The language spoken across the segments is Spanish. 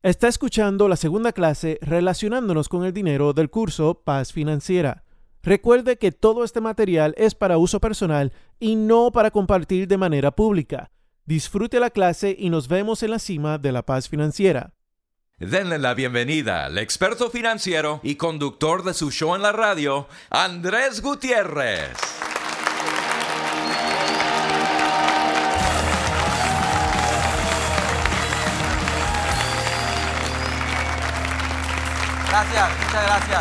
Está escuchando la segunda clase relacionándonos con el dinero del curso Paz Financiera. Recuerde que todo este material es para uso personal y no para compartir de manera pública. Disfrute la clase y nos vemos en la cima de la paz financiera. Denle la bienvenida al experto financiero y conductor de su show en la radio, Andrés Gutiérrez. Gracias, muchas gracias.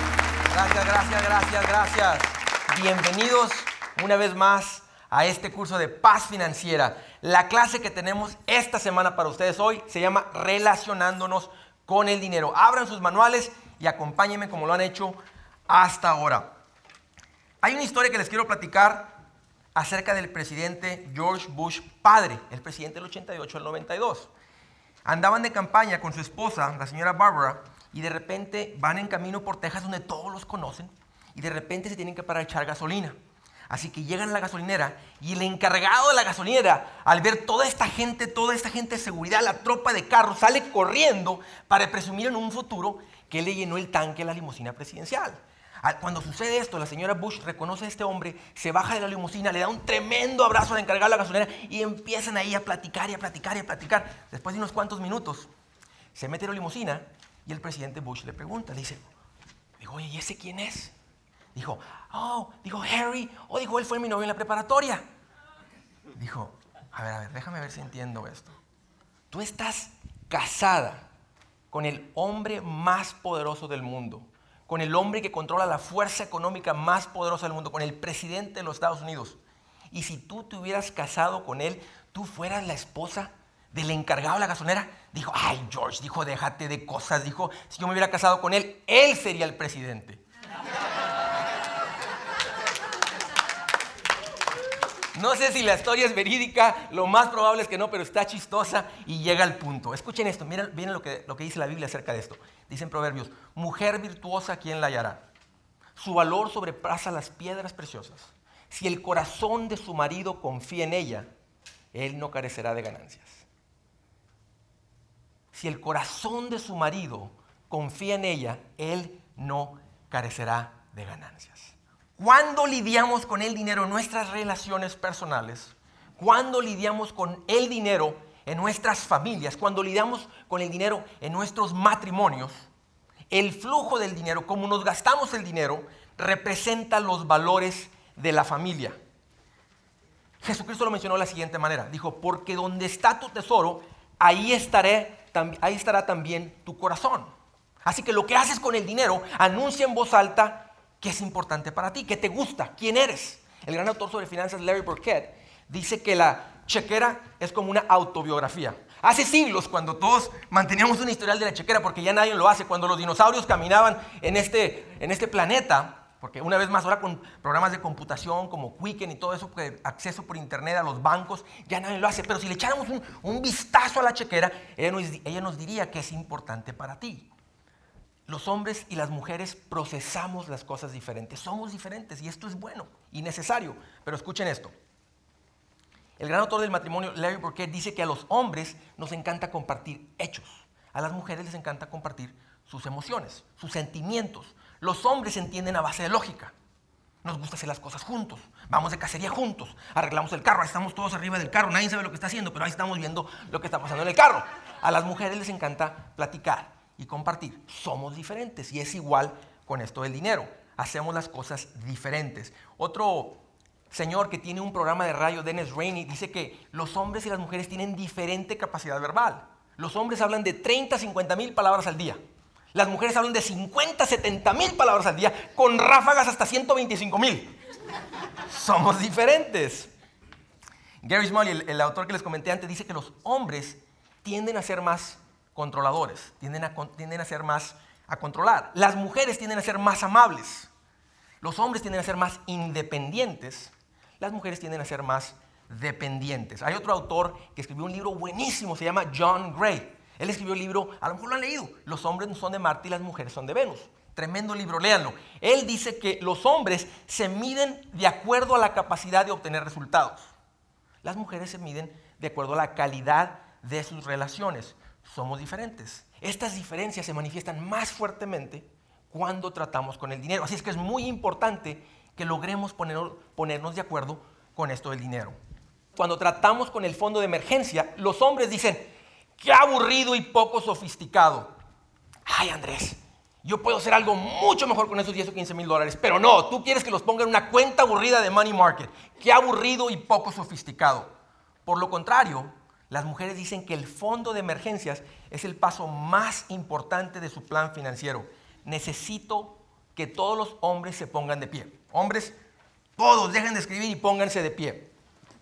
Gracias. Bienvenidos una vez más a este curso de Paz Financiera. La clase que tenemos esta semana para ustedes hoy se llama Relacionándonos con el dinero. Abran sus manuales y acompáñenme como lo han hecho hasta ahora. Hay una historia que les quiero platicar acerca del presidente George Bush padre, el presidente del 88 al 92. Andaban de campaña con su esposa, la señora Barbara, y de repente van en camino por Texas donde todos los conocen y de repente se tienen que parar a echar gasolina. Así que llegan a la gasolinera y el encargado de la gasolinera, al ver toda esta gente de seguridad, la tropa de carros, sale corriendo para presumir en un futuro que le llenó el tanque a la limusina presidencial. Cuando sucede esto, la señora Bush reconoce a este hombre, se baja de la limusina, le da un tremendo abrazo al encargado de la gasolinera y empiezan ahí a platicar. Después de unos cuantos minutos, se mete en la limusina y el presidente Bush le pregunta, le dice, oye, ¿y ese quién es? Dijo, Harry. Dijo, él fue mi novio en la preparatoria. Dijo, a ver, déjame ver si entiendo esto. Tú estás casada con el hombre más poderoso del mundo, con el hombre que controla la fuerza económica más poderosa del mundo, con el presidente de los Estados Unidos. Y si tú te hubieras casado con él, tú fueras la esposa del encargado de la gasolinera. Dijo, ay, George, dijo, déjate de cosas. Dijo, si yo me hubiera casado con él, él sería el presidente. No sé si la historia es verídica, lo más probable es que no, pero está chistosa y llega al punto. Escuchen esto, miren lo que dice la Biblia acerca de esto. Dicen Proverbios, mujer virtuosa, ¿quién la hallará? Su valor sobrepasa las piedras preciosas. Si el corazón de su marido confía en ella, él no carecerá de ganancias. Si el corazón de su marido confía en ella, él no carecerá de ganancias. Cuando lidiamos con el dinero en nuestras relaciones personales, cuando lidiamos con el dinero en nuestras familias, cuando lidiamos con el dinero en nuestros matrimonios, el flujo del dinero, cómo nos gastamos el dinero, representa los valores de la familia. Jesucristo lo mencionó de la siguiente manera. Dijo, porque donde está tu tesoro, ahí estará también tu corazón. Así que lo que haces con el dinero, anuncia en voz alta qué es importante para ti, qué te gusta, quién eres. El gran autor sobre finanzas, Larry Burkett, dice que la chequera es como una autobiografía. Hace siglos, cuando todos manteníamos un historial de la chequera, porque ya nadie lo hace, cuando los dinosaurios caminaban en este planeta, porque una vez más ahora con programas de computación como Quicken y todo eso, acceso por internet a los bancos, ya nadie lo hace. Pero si le echáramos un vistazo a la chequera, ella nos diría qué es importante para ti. Los hombres y las mujeres procesamos las cosas diferentes. Somos diferentes y esto es bueno y necesario. Pero escuchen esto. El gran autor del matrimonio, Larry Burkett, dice que a los hombres nos encanta compartir hechos. A las mujeres les encanta compartir sus emociones, sus sentimientos. Los hombres se entienden a base de lógica. Nos gusta hacer las cosas juntos. Vamos de cacería juntos. Arreglamos el carro. Ahí estamos todos arriba del carro. Nadie sabe lo que está haciendo, pero ahí estamos viendo lo que está pasando en el carro. A las mujeres les encanta platicar y compartir. Somos diferentes y es igual con esto del dinero. Hacemos las cosas diferentes. Otro señor que tiene un programa de radio, Dennis Rainey, dice que los hombres y las mujeres tienen diferente capacidad verbal. Los hombres hablan de 30 a 50 mil palabras al día. Las mujeres hablan de 50 a 70 mil palabras al día con ráfagas hasta 125 mil. Somos diferentes. Gary Smalley, el autor que les comenté antes, dice que los hombres tienden a ser más controladores, tienden a ser más a controlar. Las mujeres tienden a ser más amables. Los hombres tienden a ser más independientes. Las mujeres tienden a ser más dependientes. Hay otro autor que escribió un libro buenísimo, se llama John Gray. Él escribió el libro, a lo mejor lo han leído, Los hombres son de Marte y las mujeres son de Venus. Tremendo libro, léanlo. Él dice que los hombres se miden de acuerdo a la capacidad de obtener resultados. Las mujeres se miden de acuerdo a la calidad de sus relaciones. somos diferentes. Estas diferencias se manifiestan más fuertemente cuando tratamos con el dinero. Así es que es muy importante que logremos ponernos de acuerdo con esto del dinero. Cuando tratamos con el fondo de emergencia, los hombres dicen, qué aburrido y poco sofisticado. Ay, Andrés, yo puedo hacer algo mucho mejor con esos 10 o 15 mil dólares, pero no, tú quieres que los ponga en una cuenta aburrida de money market. Qué aburrido y poco sofisticado. Por lo contrario, las mujeres dicen que el fondo de emergencias es el paso más importante de su plan financiero. Necesito que todos los hombres se pongan de pie. Hombres, todos dejen de escribir y pónganse de pie.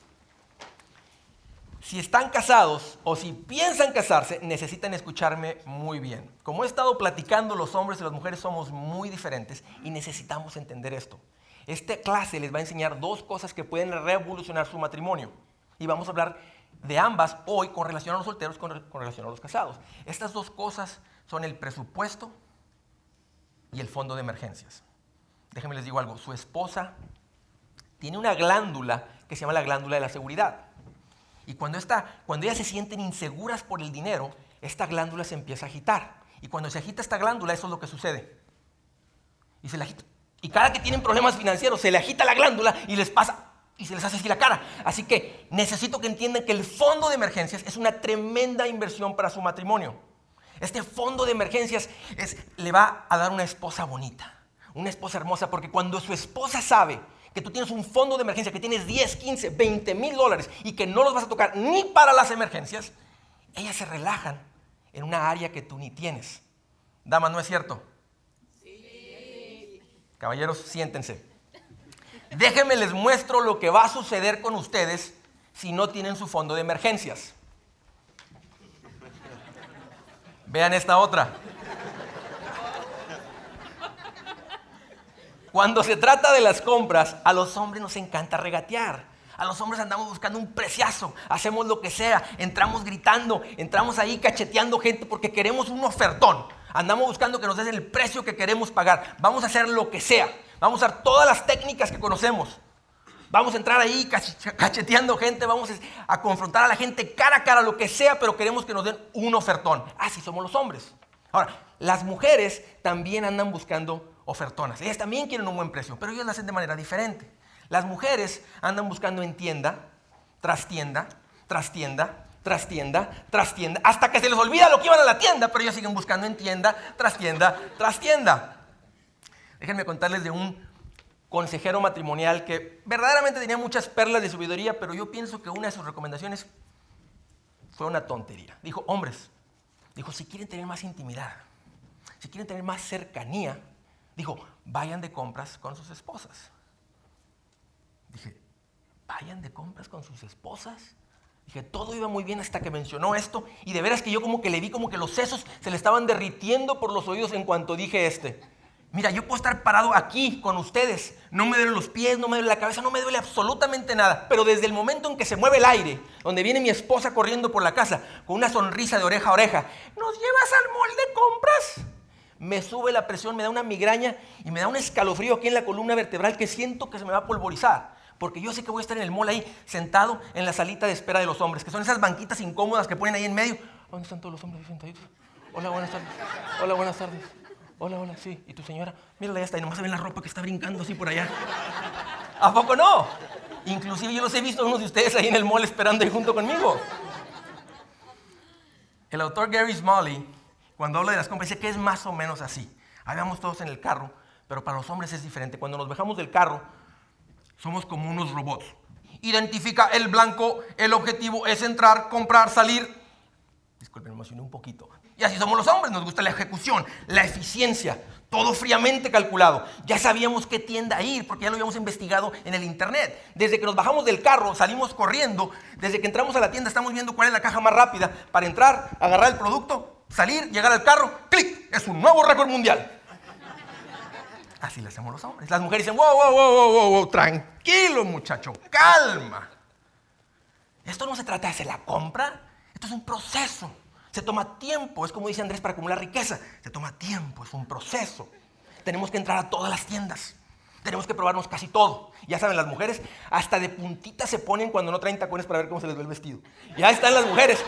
Si están casados o si piensan casarse, necesitan escucharme muy bien. Como he estado platicando, los hombres y las mujeres somos muy diferentes y necesitamos entender esto. Esta clase les va a enseñar dos cosas que pueden revolucionar su matrimonio. Y vamos a hablar de ambas hoy con relación a los solteros, con relación a los casados. Estas dos cosas son el presupuesto y el fondo de emergencias. Déjenme les digo algo. Su esposa tiene una glándula que se llama la glándula de la seguridad. Y cuando ellas se sienten inseguras por el dinero, esta glándula se empieza a agitar. Y cuando se agita esta glándula, eso es lo que sucede. Y se le agita. Y cada que tienen problemas financieros, se le agita la glándula y les pasa, y se les hace así la cara. Así que necesito que entiendan que el fondo de emergencias es una tremenda inversión para su matrimonio. Este fondo de emergencias le va a dar una esposa bonita, una esposa hermosa, porque cuando su esposa sabe que tú tienes un fondo de emergencia, que tienes 10, 15, 20 mil dólares y que no los vas a tocar ni para las emergencias, ellas se relajan en una área que tú ni tienes. Damas, ¿no es cierto? Sí. Caballeros, siéntense. Déjenme les muestro lo que va a suceder con ustedes si no tienen su fondo de emergencias. Vean esta otra. Cuando se trata de las compras, a los hombres nos encanta regatear. A los hombres andamos buscando un preciazo, hacemos lo que sea, entramos gritando, entramos ahí cacheteando gente porque queremos un ofertón. Andamos buscando que nos den el precio que queremos pagar. Vamos a hacer lo que sea. Vamos a usar todas las técnicas que conocemos. Vamos a entrar ahí cacheteando gente, vamos a confrontar a la gente cara a cara, lo que sea, pero queremos que nos den un ofertón. Así somos los hombres. Ahora, las mujeres también andan buscando ofertonas. Ellas también quieren un buen precio, pero ellas lo hacen de manera diferente. Las mujeres andan buscando en tienda, tras tienda, tras tienda, tras tienda, tras tienda, hasta que se les olvida lo que iban a la tienda, pero ellas siguen buscando en tienda, tras tienda, tras tienda. Déjenme contarles de un consejero matrimonial que verdaderamente tenía muchas perlas de sabiduría, pero yo pienso que una de sus recomendaciones fue una tontería. Dijo, hombres, si quieren tener más intimidad, si quieren tener más cercanía, dijo, vayan de compras con sus esposas. Dije, ¿vayan de compras con sus esposas? Dije, todo iba muy bien hasta que mencionó esto, y de veras que yo como que le vi como que los sesos se le estaban derritiendo por los oídos en cuanto dije Mira, yo puedo estar parado aquí con ustedes, no me duelen los pies, no me duele la cabeza, no me duele absolutamente nada, pero desde el momento en que se mueve el aire, donde viene mi esposa corriendo por la casa, con una sonrisa de oreja a oreja, ¿nos llevas al mall de compras? Me sube la presión, me da una migraña y me da un escalofrío aquí en la columna vertebral que siento que se me va a polvorizar. Porque yo sé que voy a estar en el mall ahí, sentado en la salita de espera de los hombres, que son esas banquitas incómodas que ponen ahí en medio. ¿Dónde están todos los hombres sentaditos? Hola, buenas tardes. Hola, buenas tardes. Hola, sí. ¿Y tu señora? Mírala, ya está. Y nomás se ve la ropa que está brincando así por allá. ¿A poco no? Inclusive yo los he visto a unos de ustedes ahí en el mall esperando ahí junto conmigo. El autor Gary Smalley, cuando habla de las compras, dice que es más o menos así. Ahí vamos todos en el carro, pero para los hombres es diferente. Cuando nos bajamos del carro, somos como unos robots. Identifica el blanco, el objetivo es entrar, comprar, salir. Disculpen, me emocioné un poquito. Y así somos los hombres, nos gusta la ejecución, la eficiencia, todo fríamente calculado. Ya sabíamos qué tienda ir porque ya lo habíamos investigado en el internet. Desde que nos bajamos del carro, salimos corriendo. Desde que entramos a la tienda, estamos viendo cuál es la caja más rápida para entrar, agarrar el producto, salir, llegar al carro, ¡clic! Es un nuevo récord mundial. Así le hacemos los hombres. Las mujeres dicen, wow, tranquilo muchacho, calma. Esto no se trata de hacer la compra, esto es un proceso. Se toma tiempo, es como dice Andrés, para acumular riqueza. Se toma tiempo, es un proceso. Tenemos que entrar a todas las tiendas. Tenemos que probarnos casi todo. Ya saben, las mujeres hasta de puntita se ponen cuando no traen tacones para ver cómo se les ve el vestido. Ya están las mujeres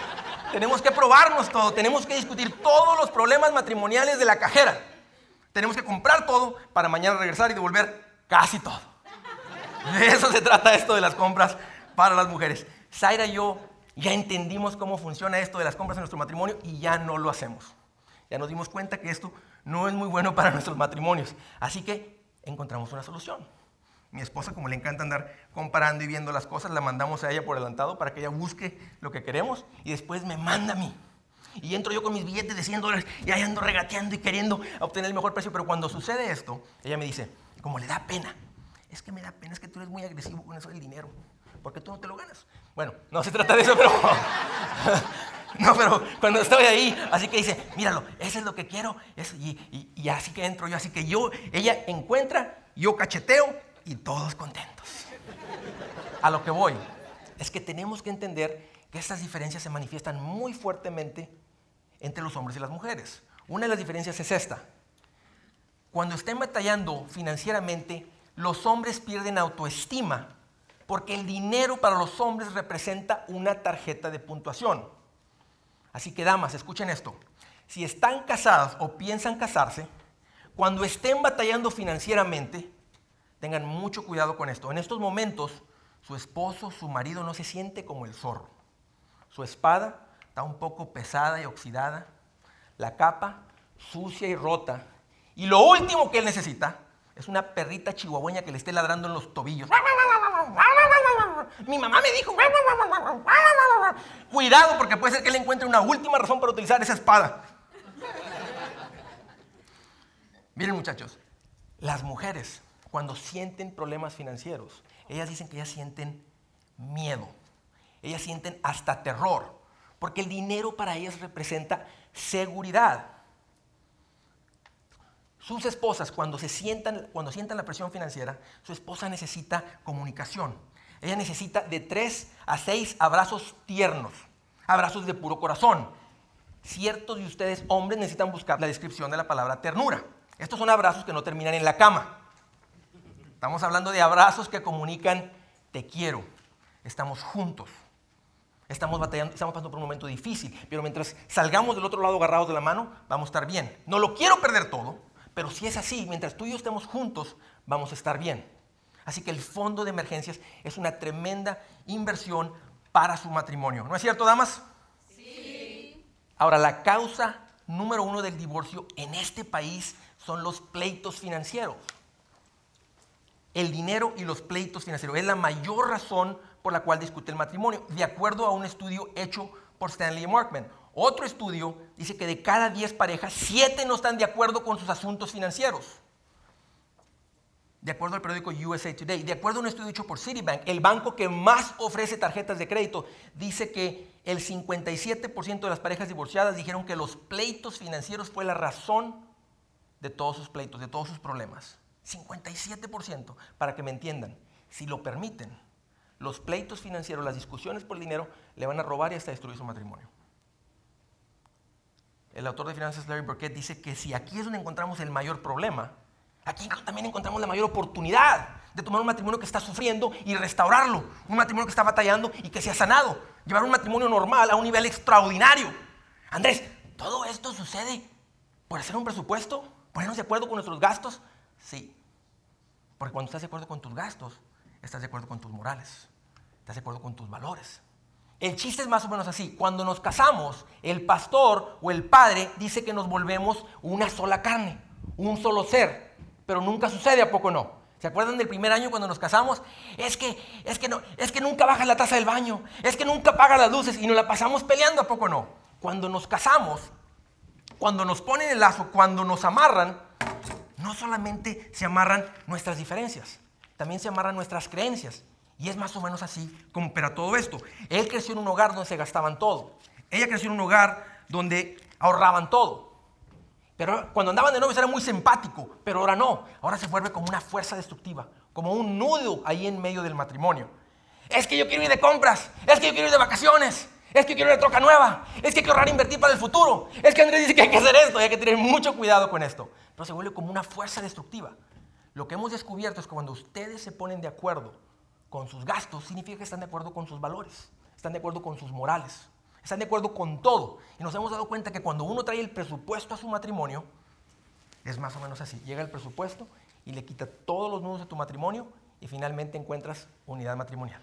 Tenemos que probarnos todo, tenemos que discutir todos los problemas matrimoniales de la cajera. Tenemos que comprar todo para mañana regresar y devolver casi todo. De eso se trata esto de las compras para las mujeres. Zaira y yo ya entendimos cómo funciona esto de las compras en nuestro matrimonio y ya no lo hacemos. Ya nos dimos cuenta que esto no es muy bueno para nuestros matrimonios. Así que encontramos una solución. Mi esposa, como le encanta andar comparando y viendo las cosas, la mandamos a ella por adelantado para que ella busque lo que queremos y después me manda a mí. Y entro yo con mis billetes de $100 y ahí ando regateando y queriendo obtener el mejor precio. Pero cuando sucede esto, ella me dice, como le da pena, es que me da pena, es que tú eres muy agresivo con eso del dinero, porque tú no te lo ganas. Bueno, no se trata de eso, pero... No, pero cuando estoy ahí, así que dice, míralo, eso es lo que quiero, eso, y así que entro yo, así que ella encuentra, yo cacheteo y todos contentos. A lo que voy es que tenemos que entender que estas diferencias se manifiestan muy fuertemente entre los hombres y las mujeres. Una de las diferencias es esta. Cuando estén batallando financieramente, los hombres pierden autoestima porque el dinero para los hombres representa una tarjeta de puntuación. Así que, damas, escuchen esto. Si están casadas o piensan casarse, cuando estén batallando financieramente, tengan mucho cuidado con esto. En estos momentos, su esposo, su marido no se siente como el zorro. Su espada está un poco pesada y oxidada, la capa sucia y rota. Y lo último que él necesita es una perrita chihuahueña que le esté ladrando en los tobillos. Mi mamá me dijo, cuidado porque puede ser que él encuentre una última razón para utilizar esa espada. Miren, muchachos, las mujeres cuando sienten problemas financieros, ellas dicen que ellas sienten miedo, ellas sienten hasta terror, porque el dinero para ellas representa seguridad. Sus esposas, cuando sientan la presión financiera, su esposa necesita comunicación. Ella necesita de 3 a 6 abrazos tiernos, abrazos de puro corazón. Ciertos de ustedes, hombres, necesitan buscar la descripción de la palabra ternura. Estos son abrazos que no terminan en la cama. Estamos hablando de abrazos que comunican, te quiero, estamos juntos. Estamos batallando, estamos pasando por un momento difícil, pero mientras salgamos del otro lado agarrados de la mano, vamos a estar bien. No lo quiero perder todo, pero si es así, mientras tú y yo estemos juntos, vamos a estar bien. Así que el fondo de emergencias es una tremenda inversión para su matrimonio. ¿No es cierto, damas? Sí. Ahora, la causa número 1 del divorcio en este país son los pleitos financieros. El dinero y los pleitos financieros es la mayor razón por la cual discute el matrimonio, de acuerdo a un estudio hecho por Stanley y Markman. Otro estudio dice que de cada 10 parejas, 7 no están de acuerdo con sus asuntos financieros. De acuerdo al periódico USA Today, de acuerdo a un estudio hecho por Citibank, el banco que más ofrece tarjetas de crédito, dice que el 57% de las parejas divorciadas dijeron que los pleitos financieros fue la razón de todos sus pleitos, de todos sus problemas. 57%, para que me entiendan, si lo permiten, los pleitos financieros, las discusiones por el dinero, le van a robar y hasta destruir su matrimonio. El autor de finanzas, Larry Burkett, dice que si aquí es donde encontramos el mayor problema, aquí también encontramos la mayor oportunidad de tomar un matrimonio que está sufriendo y restaurarlo, un matrimonio que está batallando y que se ha sanado, llevar un matrimonio normal a un nivel extraordinario. Andrés, ¿todo esto sucede por hacer un presupuesto? ¿Ponernos de acuerdo con nuestros gastos? Sí, porque cuando estás de acuerdo con tus gastos, estás de acuerdo con tus morales, estás de acuerdo con tus valores. El chiste es más o menos así. Cuando nos casamos, el pastor o el padre dice que nos volvemos una sola carne, un solo ser, pero nunca sucede, ¿a poco no? ¿Se acuerdan del primer año cuando nos casamos? Es que nunca bajas la taza del baño, es que nunca apagas las luces y nos la pasamos peleando, ¿a poco no? Cuando nos casamos, cuando nos ponen el lazo, cuando nos amarran, no solamente se amarran nuestras diferencias, también se amarran nuestras creencias. Y es más o menos así como opera todo esto. Él creció en un hogar donde se gastaban todo. Ella creció en un hogar donde ahorraban todo. Pero cuando andaban de novios era muy simpático, pero ahora no. Ahora se vuelve como una fuerza destructiva, como un nudo ahí en medio del matrimonio. Es que yo quiero ir de compras, es que yo quiero ir de vacaciones, es que yo quiero ir de troca nueva, es que hay que ahorrar e invertir para el futuro. Es que Andrés dice que hay que hacer esto y hay que tener mucho cuidado con esto. Pero se vuelve como una fuerza destructiva. Lo que hemos descubierto es que cuando ustedes se ponen de acuerdo con sus gastos, significa que están de acuerdo con sus valores, están de acuerdo con sus morales. Están de acuerdo con todo. Y nos hemos dado cuenta que cuando uno trae el presupuesto a su matrimonio, es más o menos así. Llega el presupuesto y le quita todos los nudos a tu matrimonio y finalmente encuentras unidad matrimonial.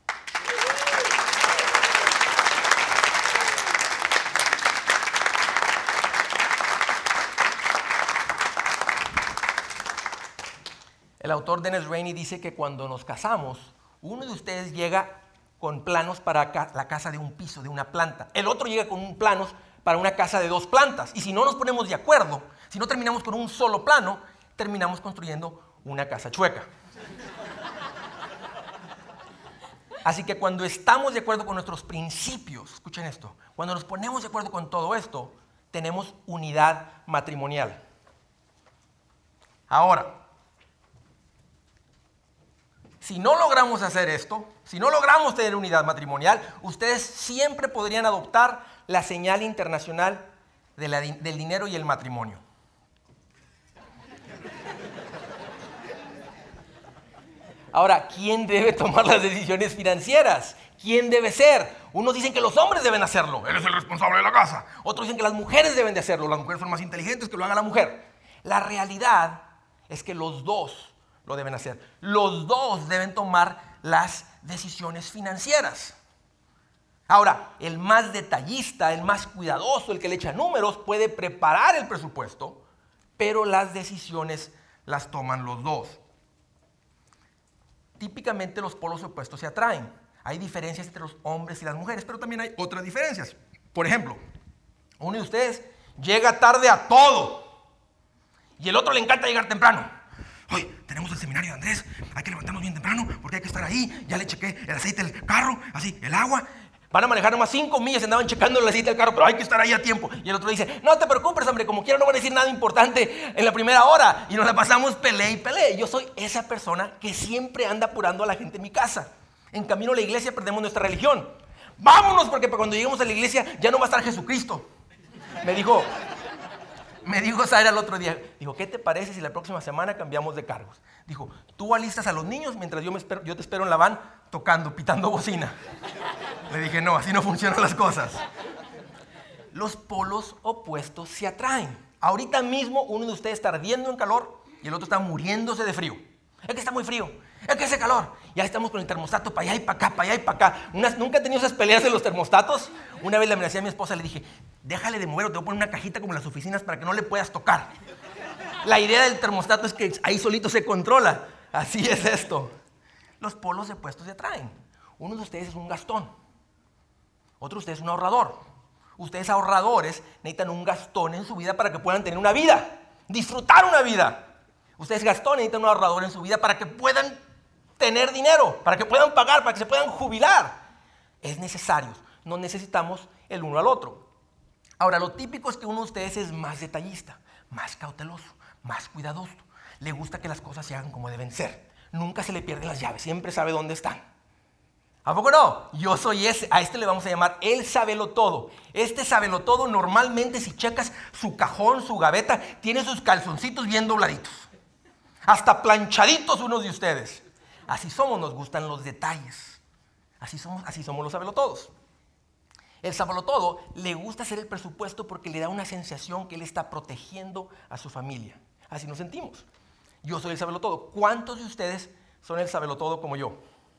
El autor Dennis Rainey dice que cuando nos casamos, uno de ustedes llega con planos para la casa de un piso, de una planta. El otro llega con planos para una casa de 2 plantas. Y si no nos ponemos de acuerdo, si no terminamos con un solo plano, terminamos construyendo una casa chueca. Así que cuando estamos de acuerdo con nuestros principios, escuchen esto, cuando nos ponemos de acuerdo con todo esto, tenemos unidad matrimonial. Ahora, si no logramos hacer esto, si no logramos tener unidad matrimonial, ustedes siempre podrían adoptar la señal internacional del dinero y el matrimonio. Ahora, ¿quién debe tomar las decisiones financieras? ¿Quién debe ser? Unos dicen que los hombres deben hacerlo, él es el responsable de la casa. Otros dicen que las mujeres deben de hacerlo, las mujeres son más inteligentes, que lo haga la mujer. La realidad es que los dos lo deben hacer. Los dos deben tomar las decisiones financieras. Ahora, el más detallista, el más cuidadoso, el que le echa números, puede preparar el presupuesto, pero las decisiones las toman los dos. Típicamente los polos opuestos se atraen. Hay diferencias entre los hombres y las mujeres, pero también hay otras diferencias. Por ejemplo, uno de ustedes llega tarde a todo y el otro le encanta llegar temprano. Hoy tenemos el seminario de Andrés, hay que levantarnos bien temprano porque hay que estar ahí. Ya le chequé el aceite del carro, así, el agua. Van a manejar nomás 5 millas, andaban checando el aceite del carro, pero hay que estar ahí a tiempo. Y el otro dice, no te preocupes, hombre, como quiera no van a decir nada importante en la primera hora. Y nos la pasamos pelea y pelea. Yo soy esa persona que siempre anda apurando a la gente en mi casa. En camino a la iglesia perdemos nuestra religión. Vámonos, porque cuando lleguemos a la iglesia ya no va a estar Jesucristo. Me dijo Zaira el otro día, dijo, ¿qué te parece si la próxima semana cambiamos de cargos? Dijo, tú alistas a los niños mientras yo te espero en la van tocando, pitando bocina. Le dije, no, así no funcionan las cosas. Los polos opuestos se atraen. Ahorita mismo uno de ustedes está ardiendo en calor y el otro está muriéndose de frío. Es que está muy frío, es que hace calor. Ya estamos con el termostato para allá y para acá, para allá y para acá. ¿Nunca he tenido esas peleas de los termostatos? Una vez le amenacé a mi esposa, le dije, déjale de mover o te voy a poner una cajita como en las oficinas para que no le puedas tocar. La idea del termostato es que ahí solito se controla. Así es esto. Los polos opuestos se atraen. Uno de ustedes es un gastón. Otro de ustedes es un ahorrador. Ustedes ahorradores necesitan un gastón en su vida para que puedan tener una vida. Disfrutar una vida. Ustedes gastones necesitan un ahorrador en su vida para que puedan tener dinero, para que puedan pagar, para que se puedan jubilar. Es necesario. No necesitamos el uno al otro. Ahora, lo típico es que uno de ustedes es más detallista, más cauteloso, más cuidadoso. Le gusta que las cosas se hagan como deben ser. Nunca se le pierden las llaves, siempre sabe dónde están. ¿A poco no? Yo soy ese. A este le vamos a llamar el sabelotodo. Este sabelotodo normalmente, si checas su cajón, su gaveta, tiene sus calzoncitos bien dobladitos. Hasta planchaditos unos de ustedes. Así somos, nos gustan los detalles. Así somos los sabelotodos. El sabelotodo le gusta hacer el presupuesto porque le da una sensación que él está protegiendo a su familia. Así nos sentimos. Yo soy el sabelotodo. ¿Cuántos de ustedes son el sabelotodo como yo?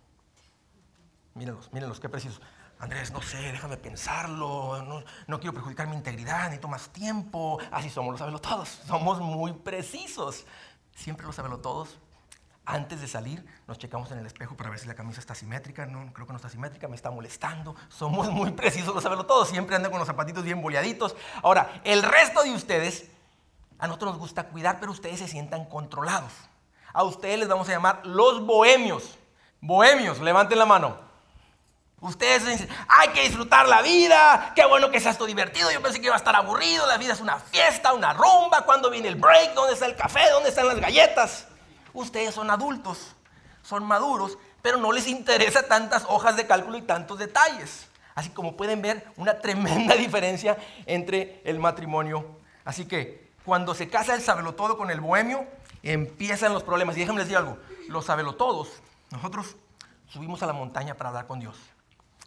Mírenlos, qué precisos. Andrés, no sé, déjame pensarlo. No quiero perjudicar mi integridad, necesito más tiempo. Así somos los sabelotodos. Somos muy precisos. Siempre los sabelotodos, antes de salir, nos checamos en el espejo para ver si la camisa está simétrica. No, creo que no está simétrica, me está molestando. Somos muy precisos los sabelotodos, siempre andan con los zapatitos bien boleaditos. Ahora, el resto de ustedes, a nosotros nos gusta cuidar, pero ustedes se sientan controlados. A ustedes les vamos a llamar los bohemios. Bohemios, levanten la mano. Ustedes dicen, hay que disfrutar la vida, qué bueno que sea esto divertido, yo pensé que iba a estar aburrido, la vida es una fiesta, una rumba, ¿cuándo viene el break? ¿Dónde está el café? ¿Dónde están las galletas? Ustedes son adultos, son maduros, pero no les interesa tantas hojas de cálculo y tantos detalles. Así como pueden ver, una tremenda diferencia entre el matrimonio. Así que cuando se casa el sabelotodo con el bohemio, empiezan los problemas. Y déjenme les decir algo, los sabelotodos, nosotros subimos a la montaña para hablar con Dios.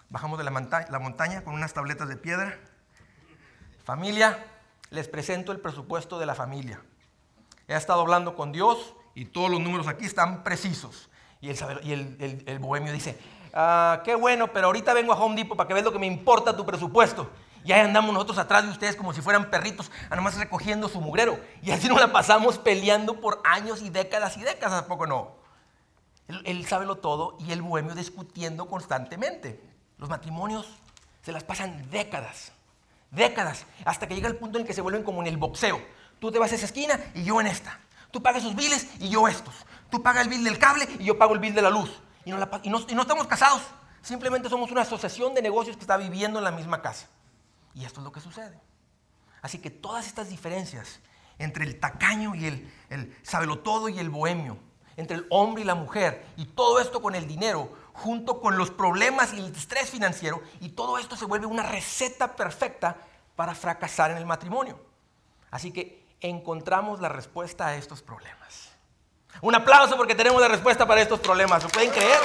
Bajamos de la montaña con unas tabletas de piedra. Familia, les presento el presupuesto de la familia. He estado hablando con Dios y todos los números aquí están precisos. Y el bohemio dice, qué bueno, pero ahorita vengo a Home Depot para que veas lo que me importa tu presupuesto. Y ahí andamos nosotros atrás de ustedes como si fueran perritos, nomás recogiendo su mugrero. Y así nos la pasamos peleando por años y décadas, ¿a poco no? Él sábelo todo y el bohemio discutiendo constantemente. Los matrimonios se las pasan décadas, hasta que llega el punto en el que se vuelven como en el boxeo. Tú te vas a esa esquina y yo en esta. Tú pagas sus biles y yo estos. Tú pagas el bill del cable y yo pago el bill de la luz. Y no estamos casados. Simplemente somos una asociación de negocios que está viviendo en la misma casa. Y esto es lo que sucede. Así que todas estas diferencias entre el tacaño y el sabelotodo y el bohemio, entre el hombre y la mujer, y todo esto con el dinero, junto con los problemas y el estrés financiero, y todo esto se vuelve una receta perfecta para fracasar en el matrimonio. Así que encontramos la respuesta a estos problemas. Un aplauso porque tenemos la respuesta para estos problemas. ¿Lo pueden creer?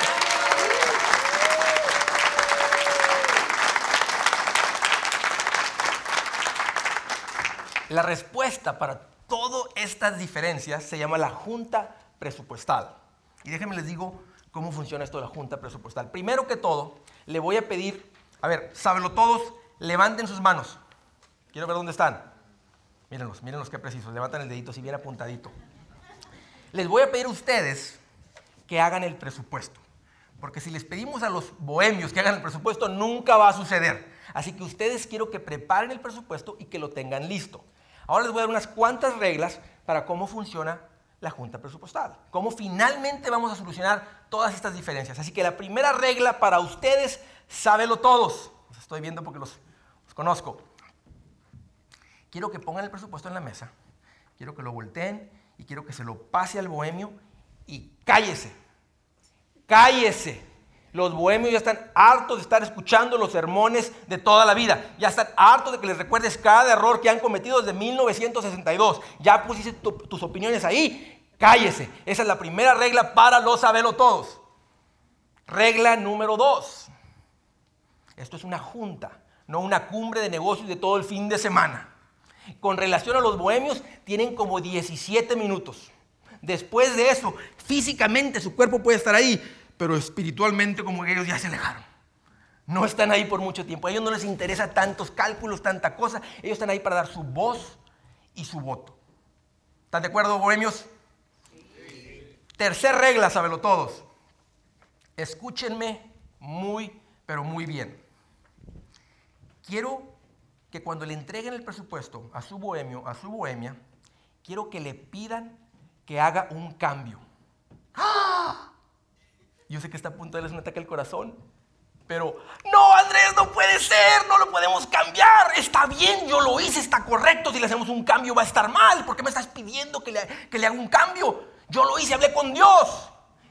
La respuesta para todas estas diferencias se llama la junta presupuestal. Y déjenme les digo cómo funciona esto de la junta presupuestal. Primero que todo, le voy a pedir, a ver, sábelo todos, levanten sus manos. Quiero ver dónde están. Mírenlos qué precisos, levantan el dedito así bien apuntadito. Les voy a pedir a ustedes que hagan el presupuesto. Porque si les pedimos a los bohemios que hagan el presupuesto, nunca va a suceder. Así que ustedes quiero que preparen el presupuesto y que lo tengan listo. Ahora les voy a dar unas cuantas reglas para cómo funciona la junta presupuestal. Cómo finalmente vamos a solucionar todas estas diferencias. Así que la primera regla para ustedes, sábelo todos. Los estoy viendo porque los conozco. Quiero que pongan el presupuesto en la mesa. Quiero que lo volteen y quiero que se lo pase al bohemio y cállese. Cállese. Los bohemios ya están hartos de estar escuchando los sermones de toda la vida. Ya están hartos de que les recuerdes cada error que han cometido desde 1962. Ya pusiste tus opiniones ahí. Cállese. Esa es la primera regla para los sabelotodos. Regla número 2. Esto es una junta, no una cumbre de negocios de todo el fin de semana. Con relación a los bohemios, tienen como 17 minutos. Después de eso, físicamente su cuerpo puede estar ahí, pero espiritualmente como que ellos ya se alejaron. No están ahí por mucho tiempo. A ellos no les interesa tantos cálculos, tanta cosa. Ellos están ahí para dar su voz y su voto. ¿Están de acuerdo, bohemios? Sí. Tercer regla, sábelo todos. Escúchenme pero muy bien. Quiero que cuando le entreguen el presupuesto a su bohemio, a su bohemia, quiero que le pidan que haga un cambio. ¡Ah! Yo sé que está a punto de darles un ataque al corazón, pero no, Andrés, no puede ser, no lo podemos cambiar. Está bien, yo lo hice, está correcto. Si le hacemos un cambio va a estar mal. ¿Por qué me estás pidiendo que le haga un cambio? Yo lo hice, hablé con Dios.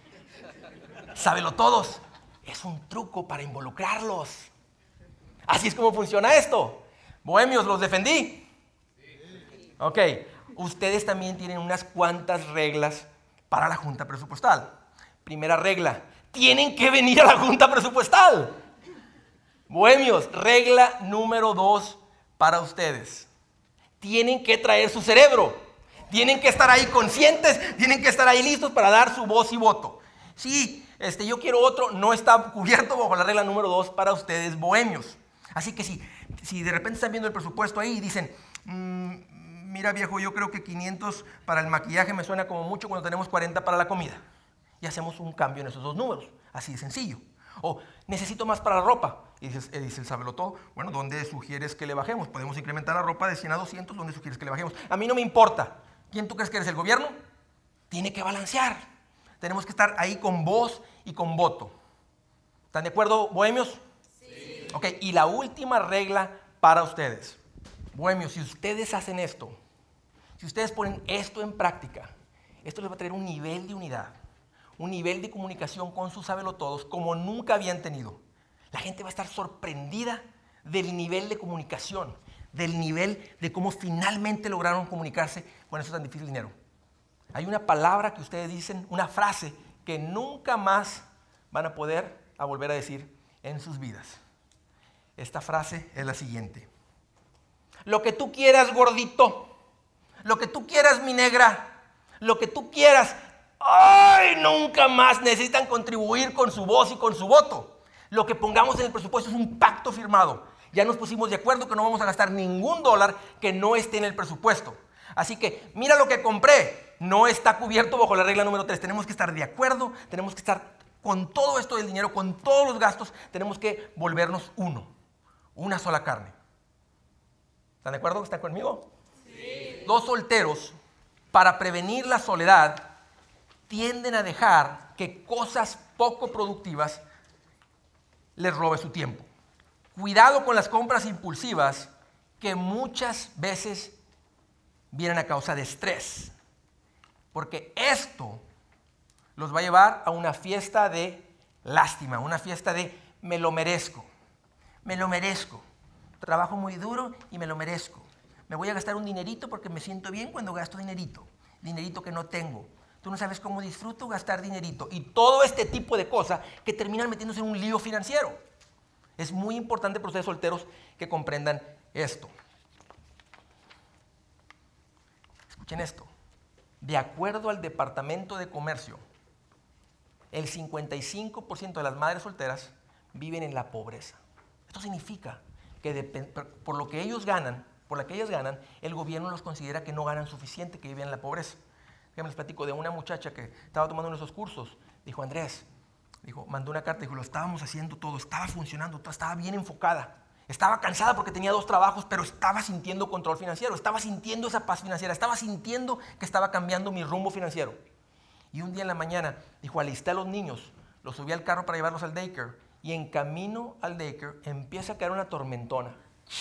Sábelo todos, es un truco para involucrarlos. Así es como funciona esto. Bohemios, ¿los defendí? Sí. Ok, ustedes también tienen unas cuantas reglas para la junta presupuestal. Primera regla, tienen que venir a la junta presupuestal. Bohemios, regla número 2 para ustedes. Tienen que traer su cerebro. Tienen que estar ahí conscientes, tienen que estar ahí listos para dar su voz y voto. Sí, yo quiero otro, no está cubierto bajo la regla número 2 para ustedes, bohemios. Así que si de repente están viendo el presupuesto ahí y dicen, mira viejo, yo creo que 500 para el maquillaje me suena como mucho cuando tenemos 40 para la comida. Y hacemos un cambio en esos dos números, así de sencillo. O necesito más para la ropa. Y dice el sabelotodo, bueno, ¿dónde sugieres que le bajemos? Podemos incrementar la ropa de 100 a 200, ¿dónde sugieres que le bajemos? A mí no me importa. ¿Quién tú crees que eres, el gobierno? Tiene que balancear. Tenemos que estar ahí con voz y con voto. ¿Están de acuerdo, bohemios? Sí. Ok, y la última regla para ustedes. Bohemios, si ustedes hacen esto, si ustedes ponen esto en práctica, esto les va a traer un nivel de unidad, un nivel de comunicación con sus sabelotodos como nunca habían tenido. La gente va a estar sorprendida del nivel de comunicación, del nivel de cómo finalmente lograron comunicarse con eso tan difícil dinero. Hay una palabra que ustedes dicen, una frase que nunca más van a poder volver a decir en sus vidas. Esta frase es la siguiente: lo que tú quieras, gordito, lo que tú quieras, mi negra, lo que tú quieras. ¡Ay! Nunca más necesitan contribuir con su voz y con su voto. Lo que pongamos en el presupuesto es un pacto firmado. Ya nos pusimos de acuerdo que no vamos a gastar ningún dólar que no esté en el presupuesto. Así que mira lo que compré. No está cubierto bajo la regla número 3. Tenemos que estar de acuerdo, tenemos que estar con todo esto del dinero, con todos los gastos. Tenemos que volvernos uno, una sola carne. ¿Están de acuerdo? ¿Están conmigo? Sí. Los solteros, para prevenir la soledad, tienden a dejar que cosas poco productivas les robe su tiempo. Cuidado con las compras impulsivas que muchas veces vienen a causa de estrés, porque esto los va a llevar a una fiesta de lástima, una fiesta de me lo merezco, trabajo muy duro y me lo merezco, me voy a gastar un dinerito porque me siento bien cuando gasto dinerito que no tengo. Tú no sabes cómo disfruto gastar dinerito. Y todo este tipo de cosas que terminan metiéndose en un lío financiero. Es muy importante para ustedes solteros que comprendan esto. Escuchen esto. De acuerdo al Departamento de Comercio, el 55% de las madres solteras viven en la pobreza. Esto significa que por lo que ellos ganan, el gobierno los considera que no ganan suficiente, que viven en la pobreza. Les platico de una muchacha que estaba tomando uno de esos cursos. Dijo, Andrés, mandó una carta, dijo, lo estábamos haciendo todo, estaba funcionando, estaba bien enfocada. Estaba cansada porque tenía 2 trabajos, pero estaba sintiendo control financiero, estaba sintiendo esa paz financiera, estaba sintiendo que estaba cambiando mi rumbo financiero. Y un día en la mañana, dijo, alisté a los niños, los subí al carro para llevarlos al daycare, y en camino al daycare empieza a caer una tormentona.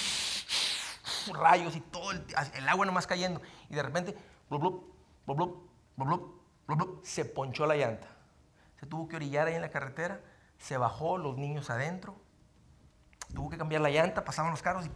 Rayos y todo el agua nomás cayendo. Y de repente, blub, blub, blub, blub, blub, blub, blub, se ponchó la llanta. Se tuvo que orillar ahí en la carretera, se bajó, los niños adentro, tuvo que cambiar la llanta, pasaban los carros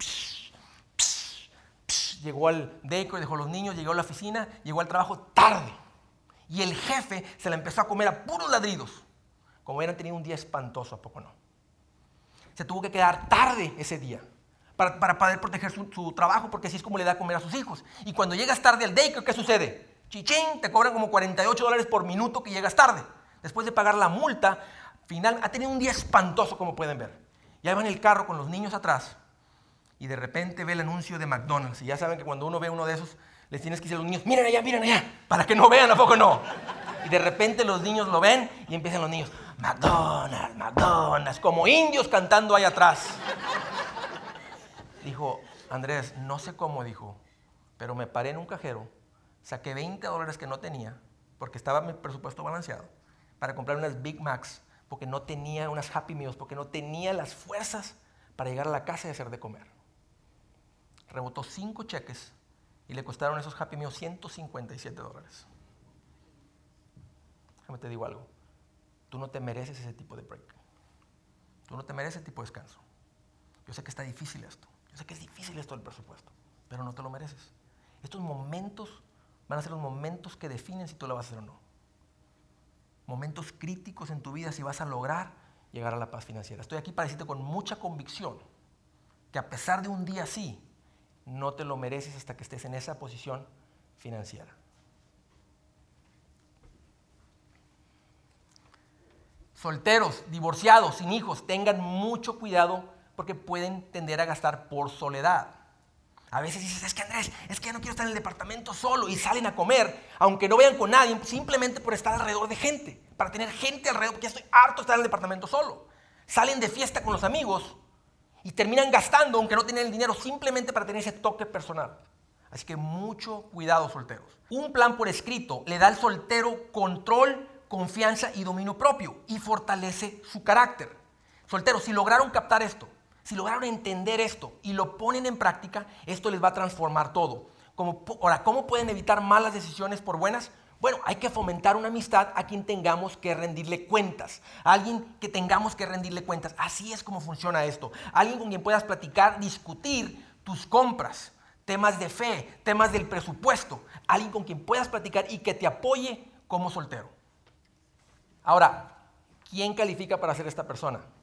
y llegó al daycare, dejó a los niños, llegó a la oficina, llegó al trabajo tarde. Y el jefe se la empezó a comer a puros ladridos, como hubieran tenido un día espantoso, ¿a poco no? Se tuvo que quedar tarde ese día para poder proteger su trabajo, porque así es como le da a comer a sus hijos. Y cuando llegas tarde al daycare, ¿qué sucede? Chichín, te cobran como $48 por minuto que llegas tarde. Después de pagar la multa, final, ha tenido un día espantoso, como pueden ver. Ya va en el carro con los niños atrás y de repente ve el anuncio de McDonald's. Y ya saben que cuando uno ve uno de esos, les tienes que decir a los niños, miren allá, para que no vean, ¿a poco no? Y de repente los niños lo ven y empiezan los niños, McDonald's, McDonald's, como indios cantando ahí atrás. Dijo, Andrés, no sé cómo, dijo, pero me paré en un cajero, saqué $20 que no tenía, porque estaba mi presupuesto balanceado, para comprar unas Big Macs, porque no tenía unas Happy Meals, porque no tenía las fuerzas para llegar a la casa y hacer de comer. Rebotó 5 cheques y le costaron esos Happy Meals $157. Déjame te digo algo, tú no te mereces ese tipo de break. Tú no te mereces ese tipo de descanso. Yo sé que está difícil esto, yo sé que es difícil esto del presupuesto, pero no te lo mereces. Estos momentos van a ser los momentos que definen si tú lo vas a hacer o no. Momentos críticos en tu vida si vas a lograr llegar a la paz financiera. Estoy aquí para decirte con mucha convicción que a pesar de un día así, no te lo mereces hasta que estés en esa posición financiera. Solteros, divorciados, sin hijos, tengan mucho cuidado porque pueden tender a gastar por soledad. A veces dices, es que Andrés, es que ya no quiero estar en el departamento solo, y salen a comer, aunque no vayan con nadie, simplemente por estar alrededor de gente, para tener gente alrededor, porque ya estoy harto de estar en el departamento solo. Salen de fiesta con los amigos y terminan gastando, aunque no tienen el dinero, simplemente para tener ese toque personal. Así que mucho cuidado, solteros. Un plan por escrito le da al soltero control, confianza y dominio propio y fortalece su carácter. Solteros, si lograron captar esto, si lograron entender esto y lo ponen en práctica, esto les va a transformar todo. Ahora, ¿cómo pueden evitar malas decisiones por buenas? Bueno, hay que fomentar una amistad a quien tengamos que rendirle cuentas. A alguien que tengamos que rendirle cuentas. Así es como funciona esto. Alguien con quien puedas platicar, discutir tus compras, temas de fe, temas del presupuesto. Alguien con quien puedas platicar y que te apoye como soltero. Ahora, ¿quién califica para ser esta persona?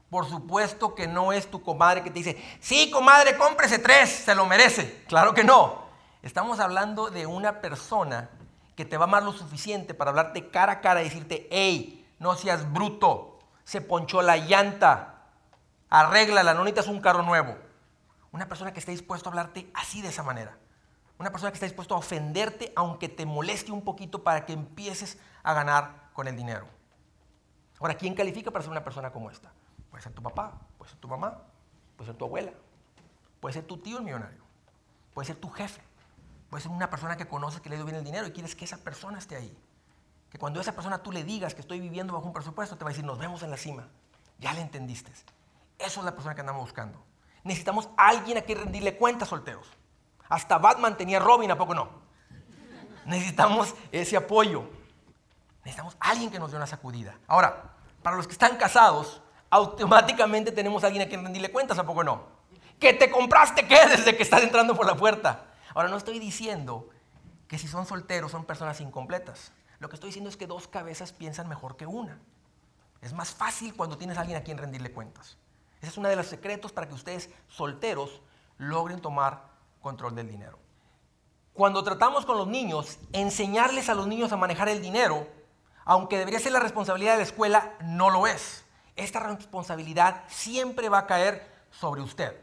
Por supuesto que no es tu comadre que te dice, sí, comadre, cómprese 3, se lo merece. Claro que no. Estamos hablando de una persona que te va a amar lo suficiente para hablarte cara a cara y decirte, hey, no seas bruto, se ponchó la llanta, arréglala, no necesitas un carro nuevo. Una persona que esté dispuesto a hablarte así, de esa manera. Una persona que está dispuesto a ofenderte aunque te moleste un poquito para que empieces a ganar con el dinero. Ahora, ¿quién califica para ser una persona como esta? Puede ser tu papá, puede ser tu mamá, puede ser tu abuela, puede ser tu tío el millonario, puede ser tu jefe, puede ser una persona que conoces que le dio bien el dinero y quieres que esa persona esté ahí. Que cuando a esa persona tú le digas que estoy viviendo bajo un presupuesto, te va a decir, nos vemos en la cima. Ya le entendiste. Eso es la persona que andamos buscando. Necesitamos a alguien a quien rendirle cuentas, solteros. Hasta Batman tenía Robin, ¿a poco no? Necesitamos ese apoyo. Necesitamos a alguien que nos dé una sacudida. Ahora, para los que están casados, automáticamente tenemos a alguien a quien rendirle cuentas, ¿a poco no? ¿Que te compraste qué desde que estás entrando por la puerta? Ahora, no estoy diciendo que si son solteros son personas incompletas. Lo que estoy diciendo es que 2 cabezas piensan mejor que una. Es más fácil cuando tienes a alguien a quien rendirle cuentas. Ese es uno de los secretos para que ustedes, solteros, logren tomar control del dinero. Cuando tratamos con los niños, enseñarles a los niños a manejar el dinero, aunque debería ser la responsabilidad de la escuela, no lo es. Esta responsabilidad siempre va a caer sobre usted.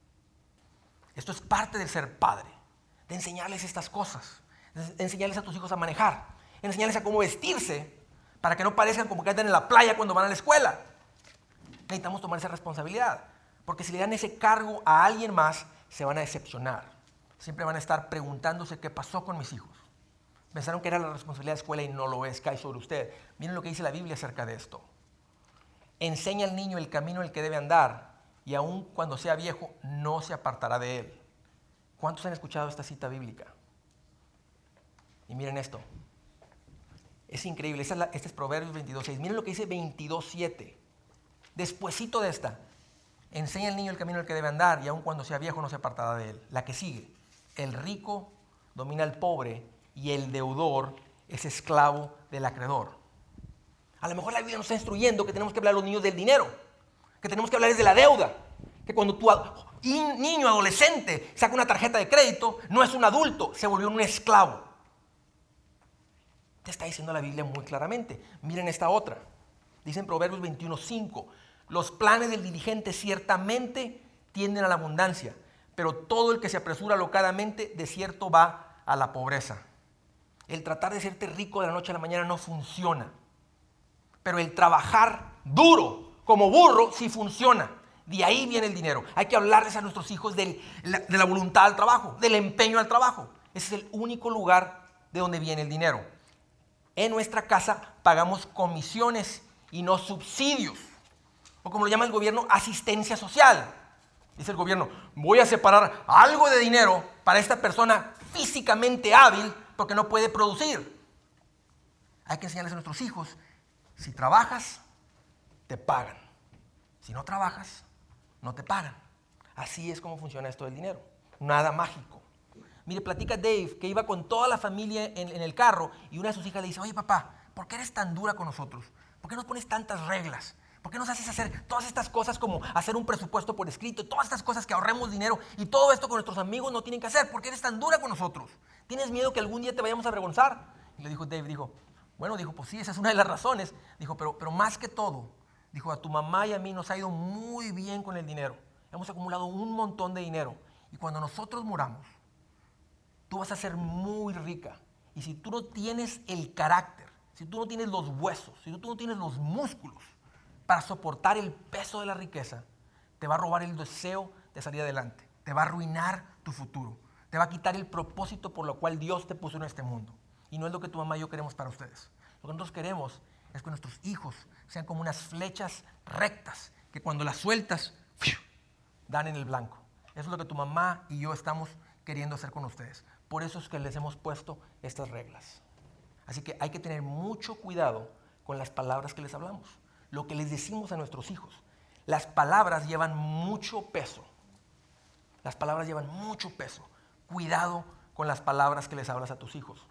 Esto es parte del ser padre, de enseñarles estas cosas, de enseñarles a tus hijos a manejar, enseñarles a cómo vestirse para que no parezcan como que andan en la playa cuando van a la escuela. Necesitamos tomar esa responsabilidad, porque si le dan ese cargo a alguien más, se van a decepcionar. Siempre van a estar preguntándose qué pasó con mis hijos. Pensaron que era la responsabilidad de la escuela y no lo es, cae sobre usted. Miren lo que dice la Biblia acerca de esto. Enseña al niño el camino en el que debe andar y aun cuando sea viejo no se apartará de él. ¿Cuántos han escuchado esta cita bíblica? Y miren esto. Es increíble. Este es Proverbios 22:6. Miren lo que dice 22:7. Despuesito de esta. Enseña al niño el camino en el que debe andar y aun cuando sea viejo no se apartará de él. La que sigue. El rico domina al pobre y el deudor es esclavo del acreedor. A lo mejor la Biblia nos está instruyendo que tenemos que hablar a los niños del dinero, que tenemos que hablarles de la deuda, que cuando tu niño adolescente saca una tarjeta de crédito, no es un adulto, se volvió un esclavo. Te está diciendo la Biblia muy claramente. Miren esta otra. Dice en Proverbios 21:5, los planes del diligente ciertamente tienden a la abundancia, pero todo el que se apresura alocadamente de cierto va a la pobreza. El tratar de hacerte rico de la noche a la mañana no funciona. Pero el trabajar duro como burro sí funciona. De ahí viene el dinero. Hay que hablarles a nuestros hijos de la voluntad al trabajo, del empeño al trabajo. Ese es el único lugar de donde viene el dinero. En nuestra casa pagamos comisiones y no subsidios. O como lo llama el gobierno, asistencia social. Dice el gobierno, voy a separar algo de dinero para esta persona físicamente hábil porque no puede producir. Hay que enseñarles a nuestros hijos, si trabajas, te pagan. Si no trabajas, no te pagan. Así es como funciona esto del dinero. Nada mágico. Mire, platica Dave que iba con toda la familia en el carro y una de sus hijas le dice, oye papá, ¿por qué eres tan dura con nosotros? ¿Por qué nos pones tantas reglas? ¿Por qué nos haces hacer todas estas cosas como hacer un presupuesto por escrito? Todas estas cosas que ahorremos dinero y todo esto con nuestros amigos no tienen que hacer. ¿Por qué eres tan dura con nosotros? ¿Tienes miedo que algún día te vayamos a avergonzar? Y le dijo Dave, bueno, pues sí, esa es una de las razones. Dijo, pero más que todo, dijo, a tu mamá y a mí nos ha ido muy bien con el dinero. Hemos acumulado un montón de dinero. Y cuando nosotros muramos, tú vas a ser muy rica. Y si tú no tienes el carácter, si tú no tienes los huesos, si tú no tienes los músculos para soportar el peso de la riqueza, te va a robar el deseo de salir adelante. Te va a arruinar tu futuro. Te va a quitar el propósito por lo cual Dios te puso en este mundo. Y no es lo que tu mamá y yo queremos para ustedes. Lo que nosotros queremos es que nuestros hijos sean como unas flechas rectas, que cuando las sueltas, dan en el blanco. Eso es lo que tu mamá y yo estamos queriendo hacer con ustedes. Por eso es que les hemos puesto estas reglas. Así que hay que tener mucho cuidado con las palabras que les hablamos, lo que les decimos a nuestros hijos. Las palabras llevan mucho peso. Las palabras llevan mucho peso. Cuidado con las palabras que les hablas a tus hijos.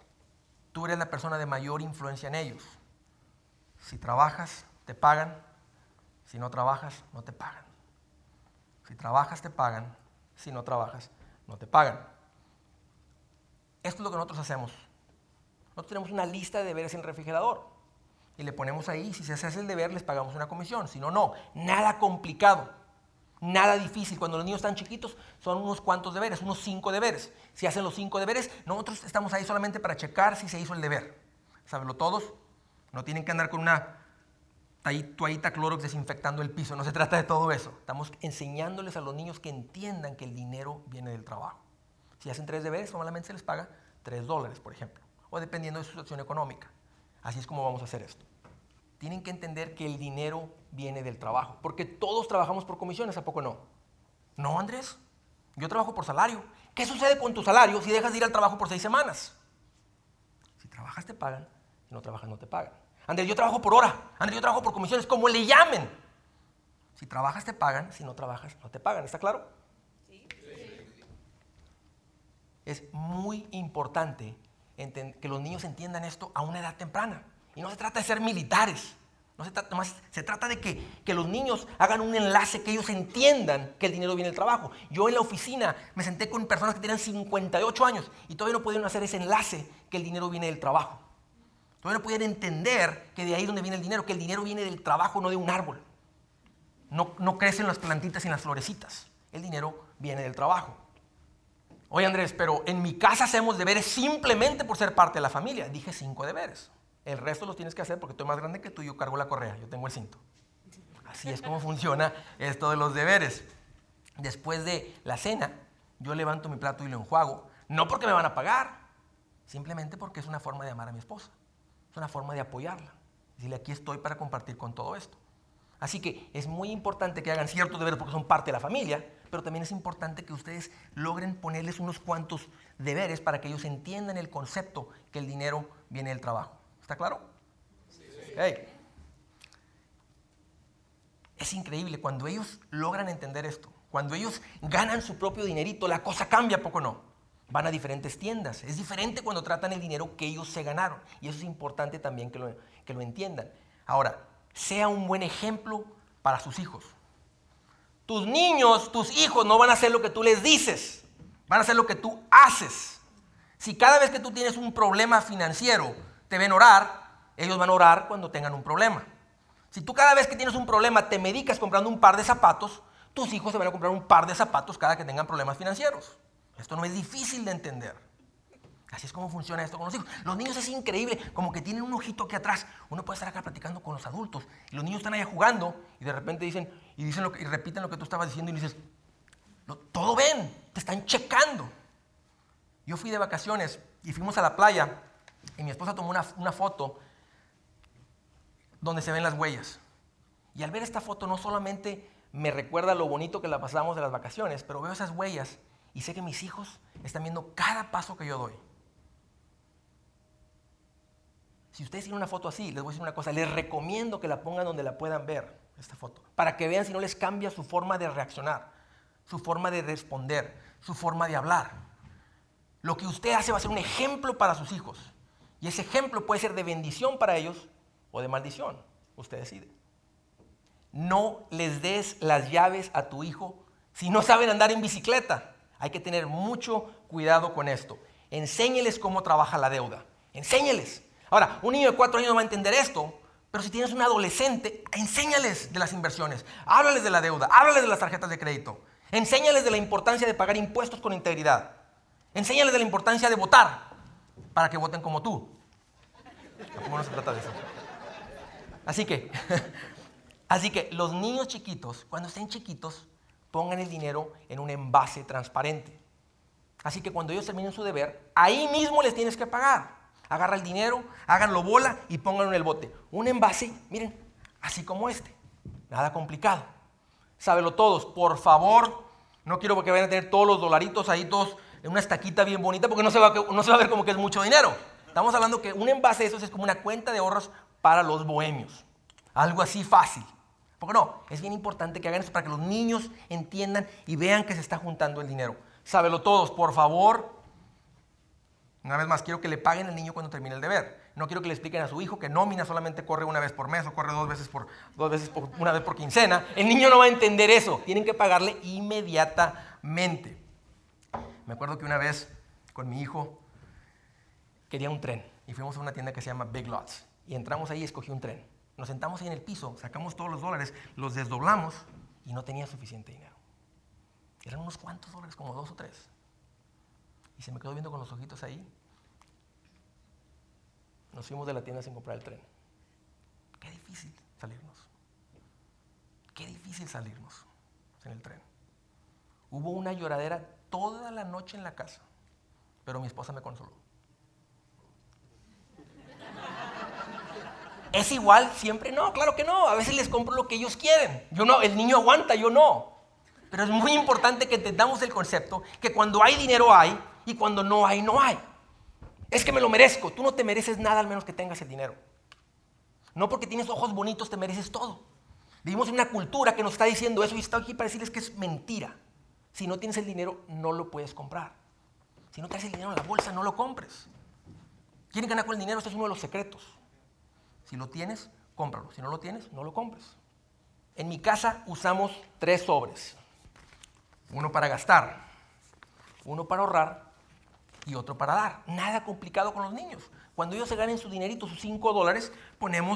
Tú eres la persona de mayor influencia en ellos. Si trabajas, te pagan. Si no trabajas, no te pagan. Si trabajas, te pagan. Si no trabajas, no te pagan. Esto es lo que nosotros hacemos. Nosotros tenemos una lista de deberes en el refrigerador y le ponemos ahí, si se hace el deber, les pagamos una comisión. Si no, no. Nada complicado, nada difícil. Cuando los niños están chiquitos, son unos cuantos deberes, unos 5 deberes. Si hacen los 5 deberes, nosotros estamos ahí solamente para checar si se hizo el deber. Sábenlo todos. No tienen que andar con una toallita Clorox desinfectando el piso. No se trata de todo eso. Estamos enseñándoles a los niños que entiendan que el dinero viene del trabajo. Si hacen 3 deberes, normalmente se les paga $3, por ejemplo. O dependiendo de su situación económica. Así es como vamos a hacer esto. Tienen que entender que el dinero viene del trabajo. Porque todos trabajamos por comisiones, ¿a poco no? No, Andrés. Yo trabajo por salario. ¿Qué sucede con tu salario si dejas de ir al trabajo por 6 semanas? Si trabajas, te pagan. Si no trabajas, no te pagan. Andrés, yo trabajo por hora. Andrés, yo trabajo por comisiones, como le llamen. Si trabajas, te pagan. Si no trabajas, no te pagan. ¿Está claro? Sí. Es muy importante que los niños entiendan esto a una edad temprana. Y no se trata de ser militares. No se trata, más, se trata de que los niños hagan un enlace, que ellos entiendan que el dinero viene del trabajo. Yo en la oficina me senté con personas que tenían 58 años y todavía no pudieron hacer ese enlace que el dinero viene del trabajo. Todavía no podían entender que de ahí es donde viene el dinero, que el dinero viene del trabajo, no de un árbol. No crecen las plantitas y las florecitas. El dinero viene del trabajo. Oye, Andrés, pero en mi casa hacemos deberes simplemente por ser parte de la familia. Dije 5 deberes. El resto los tienes que hacer porque estoy más grande que tú y yo cargo la correa. Yo tengo el cinto. Así es como funciona esto de los deberes. Después de la cena, yo levanto mi plato y lo enjuago. No porque me van a pagar, simplemente porque es una forma de amar a mi esposa. Es una forma de apoyarla. Decirle, aquí estoy para compartir con todo esto. Así que es muy importante que hagan ciertos deberes porque son parte de la familia, pero también es importante que ustedes logren ponerles unos cuantos deberes para que ellos entiendan el concepto que el dinero viene del trabajo. ¿Está claro? Sí. Okay. Es increíble cuando ellos logran entender esto. Cuando ellos ganan su propio dinerito, la cosa cambia, ¿a poco no? Van a diferentes tiendas. Es diferente cuando tratan el dinero que ellos se ganaron. Y eso es importante también que lo entiendan. Ahora, sea un buen ejemplo para sus hijos. Tus niños, tus hijos no van a hacer lo que tú les dices. Van a hacer lo que tú haces. Si cada vez que tú tienes un problema financiero te ven orar, ellos van a orar cuando tengan un problema. Si tú cada vez que tienes un problema te medicas comprando un par de zapatos, tus hijos se van a comprar un par de zapatos cada que tengan problemas financieros. Esto no es difícil de entender. Así es como funciona esto con los hijos. Los niños es increíble, como que tienen un ojito aquí atrás. Uno puede estar acá platicando con los adultos y los niños están allá jugando y de repente dicen y repiten lo que tú estabas diciendo y dices, todo ven, te están checando. Yo fui de vacaciones y fuimos a la playa y mi esposa tomó una foto donde se ven las huellas. Y al ver esta foto no solamente me recuerda lo bonito que la pasamos de las vacaciones, pero veo esas huellas y sé que mis hijos están viendo cada paso que yo doy. Si ustedes tienen una foto así, les voy a decir una cosa, les recomiendo que la pongan donde la puedan ver, esta foto, para que vean si no les cambia su forma de reaccionar, su forma de responder, su forma de hablar. Lo que usted hace va a ser un ejemplo para sus hijos. Y ese ejemplo puede ser de bendición para ellos o de maldición. Usted decide. No les des las llaves a tu hijo si no saben andar en bicicleta. Hay que tener mucho cuidado con esto. Enséñeles cómo trabaja la deuda. Enséñeles. Ahora, un niño de 4 años no va a entender esto, pero si tienes un adolescente, enséñales de las inversiones. Háblales de la deuda, háblales de las tarjetas de crédito. Enséñales de la importancia de pagar impuestos con integridad. Enséñales de la importancia de votar para que voten como tú. ¿Cómo no se trata de eso? Así que los niños chiquitos, cuando estén chiquitos, pongan el dinero en un envase transparente. Así que cuando ellos terminen su deber, ahí mismo les tienes que pagar. Agarra el dinero, háganlo bola y pónganlo en el bote. Un envase, miren, así como este. Nada complicado. Sábelo todos, por favor. No quiero que vayan a tener todos los dolaritos ahí, todos en una estaquita bien bonita, porque no se va a ver como que es mucho dinero. Estamos hablando que un envase de esos es como una cuenta de ahorros para los bohemios. Algo así fácil. Porque no, es bien importante que hagan esto para que los niños entiendan y vean que se está juntando el dinero. Sábelo todos, por favor. Una vez más, quiero que le paguen al niño cuando termine el deber. No quiero que le expliquen a su hijo que nómina solamente corre una vez por mes o corre una vez por quincena. El niño no va a entender eso. Tienen que pagarle inmediatamente. Me acuerdo que una vez con mi hijo quería un tren y fuimos a una tienda que se llama Big Lots y entramos ahí y escogí un tren. Nos sentamos ahí en el piso, sacamos todos los dólares, los desdoblamos y no tenía suficiente dinero. Eran unos cuantos dólares, como 2 o 3. Y se me quedó viendo con los ojitos ahí. Nos fuimos de la tienda sin comprar el tren. Qué difícil salirnos. Qué difícil salirnos en el tren. Hubo una lloradera toda la noche en la casa, pero mi esposa me consoló. ¿Es igual siempre? No, claro que no. A veces les compro lo que ellos quieren. Yo no, el niño aguanta, yo no. Pero es muy importante que entendamos el concepto que cuando hay dinero hay y cuando no hay, no hay. Es que me lo merezco. Tú no te mereces nada al menos que tengas el dinero. No porque tienes ojos bonitos te mereces todo. Vivimos en una cultura que nos está diciendo eso y estoy aquí para decirles que es mentira. Si no tienes el dinero, no lo puedes comprar. Si no traes el dinero en la bolsa, no lo compres. ¿Quieren ganar con el dinero? Este es uno de los secretos. Si lo tienes, cómpralo. Si no lo tienes, no lo compres. En mi casa usamos 3 sobres. Uno para gastar, uno para ahorrar y otro para dar. Nada complicado con los niños. Cuando ellos se ganen su dinerito, sus $5, ponemos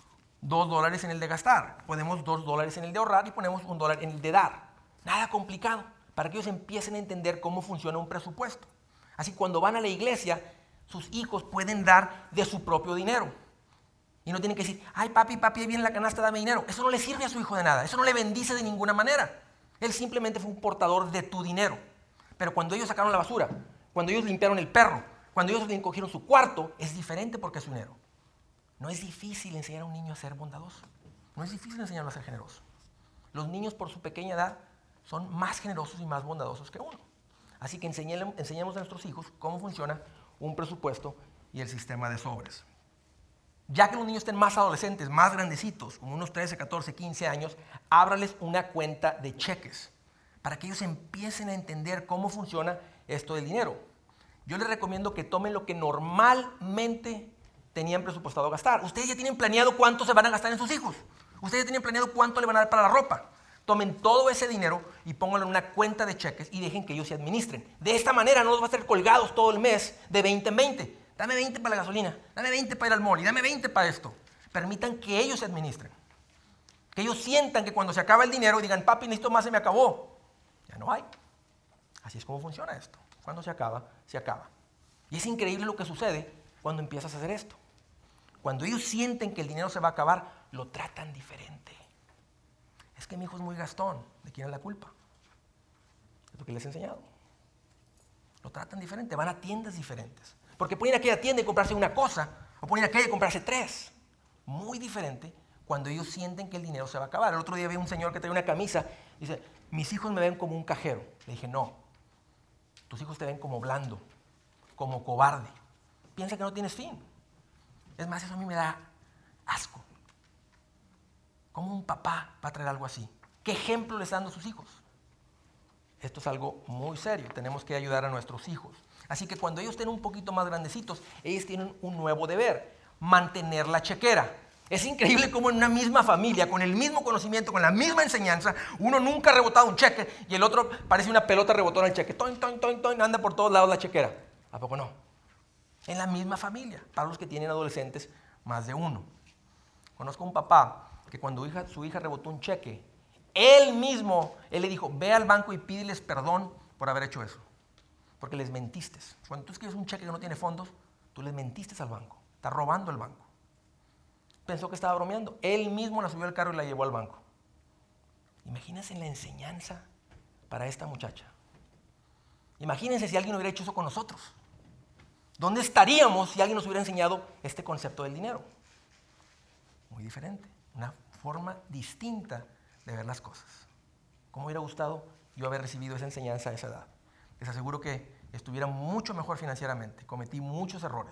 $2 en el de gastar. Ponemos $2 en el de ahorrar y ponemos $1 en el de dar. Nada complicado, para que ellos empiecen a entender cómo funciona un presupuesto. Así cuando van a la iglesia, sus hijos pueden dar de su propio dinero. Y no tienen que decir, ay papi, ahí viene la canasta, dame dinero. Eso no le sirve a su hijo de nada, eso no le bendice de ninguna manera. Él simplemente fue un portador de tu dinero. Pero cuando ellos sacaron la basura, cuando ellos limpiaron el perro, cuando ellos le cogieron su cuarto, es diferente porque es su dinero. No es difícil enseñar a un niño a ser bondadoso. No es difícil enseñarlo a ser generoso. Los niños por su pequeña edad son más generosos y más bondadosos que uno. Así que enseñemos a nuestros hijos cómo funciona un presupuesto y el sistema de sobres. Ya que los niños estén más adolescentes, más grandecitos, como unos 13, 14, 15 años, ábrales una cuenta de cheques para que ellos empiecen a entender cómo funciona esto del dinero. Yo les recomiendo que tomen lo que normalmente tenían presupuestado gastar. Ustedes ya tienen planeado cuánto se van a gastar en sus hijos. Ustedes ya tienen planeado cuánto le van a dar para la ropa. Tomen todo ese dinero y pónganlo en una cuenta de cheques y dejen que ellos se administren. De esta manera no los va a hacer colgados todo el mes de 20 en 20. Dame 20 para la gasolina, dame 20 para ir al mall y dame 20 para esto. Permitan que ellos se administren. Que ellos sientan que cuando se acaba el dinero digan, papi, necesito más, se me acabó. Ya no hay. Así es como funciona esto. Cuando se acaba, se acaba. Y es increíble lo que sucede cuando empiezas a hacer esto. Cuando ellos sienten que el dinero se va a acabar, lo tratan diferente. Es que mi hijo es muy gastón. ¿De quién es la culpa? Es lo que les he enseñado. Lo tratan diferente, van a tiendas diferentes. Porque pueden ir a aquella tienda y comprarse una cosa, o pueden ir a aquella y comprarse 3. Muy diferente cuando ellos sienten que el dinero se va a acabar. El otro día vi un señor que traía una camisa y dice, mis hijos me ven como un cajero. Le dije, no, tus hijos te ven como blando, como cobarde. Piensa que no tienes fin. Es más, eso a mí me da asco. ¿Cómo un papá va a traer algo así? ¿Qué ejemplo les están dando a sus hijos? Esto es algo muy serio. Tenemos que ayudar a nuestros hijos. Así que cuando ellos estén un poquito más grandecitos, ellos tienen un nuevo deber, mantener la chequera. Es increíble cómo en una misma familia, con el mismo conocimiento, con la misma enseñanza, uno nunca ha rebotado un cheque y el otro parece una pelota rebotona el cheque. Toin, toin, toin, toin, anda por todos lados la chequera. ¿A poco no? En la misma familia, para los que tienen adolescentes, más de uno. Conozco un papá que cuando su hija rebotó un cheque, él le dijo, ve al banco y pídeles perdón por haber hecho eso. Porque les mentiste. Cuando tú escribes un cheque que no tiene fondos, tú les mentiste al banco. Estás robando el banco. Pensó que estaba bromeando. Él mismo la subió al carro y la llevó al banco. Imagínense la enseñanza para esta muchacha. Imagínense si alguien hubiera hecho eso con nosotros. ¿Dónde estaríamos si alguien nos hubiera enseñado este concepto del dinero? Muy diferente. Una forma distinta de ver las cosas. ¿Cómo hubiera gustado yo haber recibido esa enseñanza a esa edad? Les aseguro que estuviera mucho mejor financieramente. Cometí muchos errores,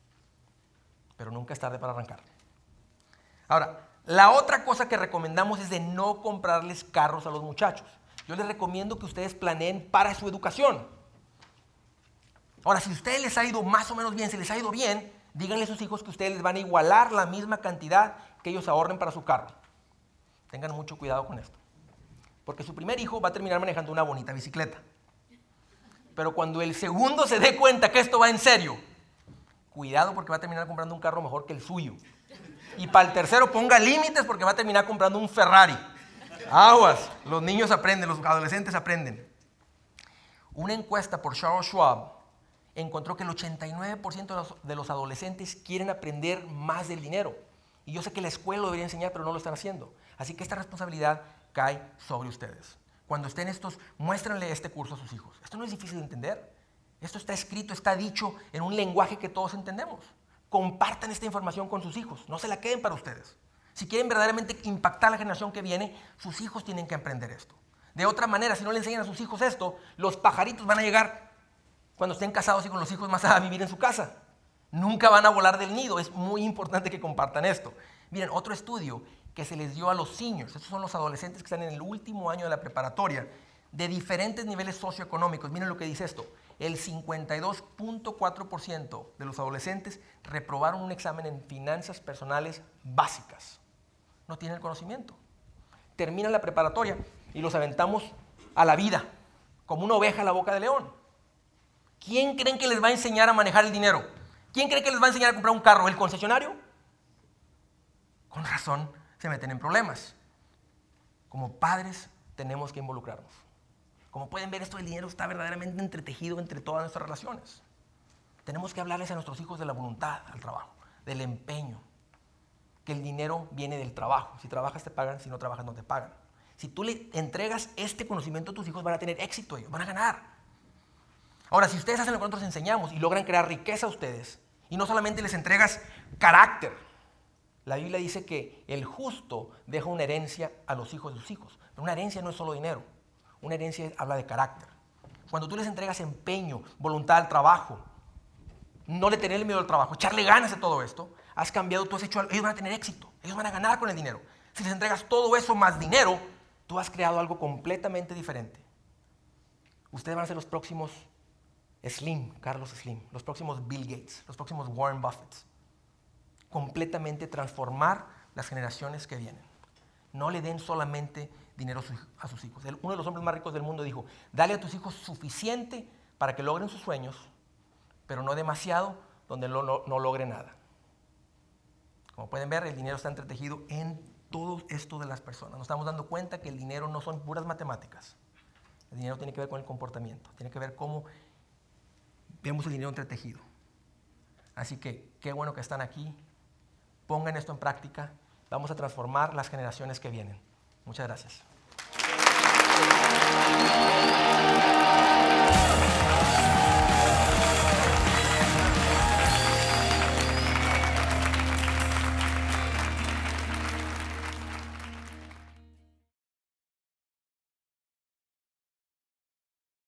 pero nunca es tarde para arrancar. Ahora, la otra cosa que recomendamos es de no comprarles carros a los muchachos. Yo les recomiendo que ustedes planeen para su educación. Ahora, si a ustedes les ha ido más o menos bien, si les ha ido bien, díganle a sus hijos que ustedes les van a igualar la misma cantidad que ellos ahorren para su carro. Tengan mucho cuidado con esto. Porque su primer hijo va a terminar manejando una bonita bicicleta. Pero cuando el segundo se dé cuenta que esto va en serio, cuidado porque va a terminar comprando un carro mejor que el suyo. Y para el tercero ponga límites porque va a terminar comprando un Ferrari. Aguas, los niños aprenden, los adolescentes aprenden. Una encuesta por Charles Schwab encontró que el 89% de los adolescentes quieren aprender más del dinero. Y yo sé que la escuela lo debería enseñar, pero no lo están haciendo. Así que esta responsabilidad cae sobre ustedes. Cuando estén estos, muéstrenle este curso a sus hijos. Esto no es difícil de entender. Esto está escrito, está dicho en un lenguaje que todos entendemos. Compartan esta información con sus hijos. No se la queden para ustedes. Si quieren verdaderamente impactar a la generación que viene, sus hijos tienen que aprender esto. De otra manera, si no le enseñan a sus hijos esto, los pajaritos van a llegar cuando estén casados y con los hijos más a vivir en su casa. Nunca van a volar del nido. Es muy importante que compartan esto. Miren, otro estudio que se les dio a los seniors, estos son los adolescentes que están en el último año de la preparatoria, de diferentes niveles socioeconómicos. Miren lo que dice esto. El 52.4% de los adolescentes reprobaron un examen en finanzas personales básicas. No tienen el conocimiento. Terminan la preparatoria y los aventamos a la vida, como una oveja a la boca de león. ¿Quién creen que les va a enseñar a manejar el dinero? ¿Quién cree que les va a enseñar a comprar un carro? ¿El concesionario? Con razón se meten en problemas. Como padres tenemos que involucrarnos. Como pueden ver, esto del dinero está verdaderamente entretejido entre todas nuestras relaciones. Tenemos que hablarles a nuestros hijos de la voluntad al trabajo, del empeño, que el dinero viene del trabajo. Si trabajas te pagan, si no trabajas no te pagan. Si tú le entregas este conocimiento a tus hijos, van a tener éxito ellos, van a ganar. Ahora, si ustedes hacen lo que nosotros enseñamos y logran crear riqueza a ustedes, y no solamente les entregas carácter, la Biblia dice que el justo deja una herencia a los hijos de sus hijos. Pero una herencia no es solo dinero, una herencia habla de carácter. Cuando tú les entregas empeño, voluntad al trabajo, no le tener miedo al trabajo, echarle ganas a todo esto, has cambiado, tú has hecho algo, ellos van a tener éxito, ellos van a ganar con el dinero. Si les entregas todo eso más dinero, tú has creado algo completamente diferente. Ustedes van a ser los próximos Carlos Slim, los próximos Bill Gates, los próximos Warren Buffett. Completamente transformar las generaciones que vienen. No le den solamente dinero a sus hijos. Uno de los hombres más ricos del mundo dijo, dale a tus hijos suficiente para que logren sus sueños, pero no demasiado donde no logren nada. Como pueden ver, el dinero está entretejido en todo esto de las personas. Nos estamos dando cuenta que el dinero no son puras matemáticas. El dinero tiene que ver con el comportamiento, tiene que ver cómo vemos el dinero entretejido. Así que qué bueno que están aquí. Pongan esto en práctica. Vamos a transformar las generaciones que vienen. Muchas gracias.